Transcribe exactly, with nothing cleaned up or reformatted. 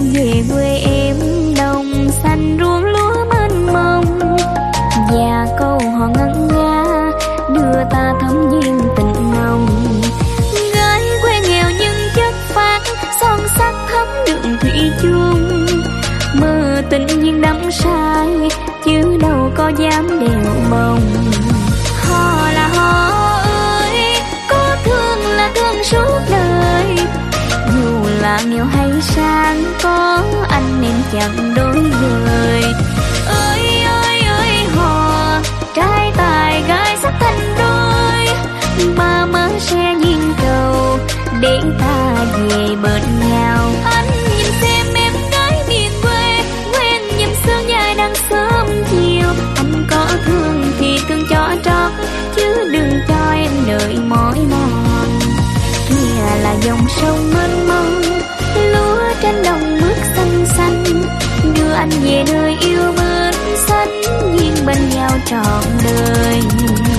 về quê em, đồng xanh ruộng lúa mênh mông, và câu hò ngân nga đưa ta thấm duyên tình nồng. Gái quê nghèo nhưng chất phác, son sắc thấm đường thủy chung, mơ tình duyên đắm say chứ đâu có dám đèo bồng. Hò là hò ơi, có thương là thương suốt đời, dù là nghèo hay sang có anh em chẳng đổi đời. Ơi ơi ơi hò, trai tài gái sắc thành đôi, ba má sẽ duyên cầu để ta về bên nhau. Anh nhìn xem em gái miền quê, quen nhầm sương dài đang sớm chiều. Anh có thương thì thương cho trót, chứ đừng cho em đợi mỏi mòn. Kia là dòng sông mênh mông, lúa trên đồng bước xanh xanh, đưa anh về nơi yêu mến xanh, duyên bên nhau trọn đời.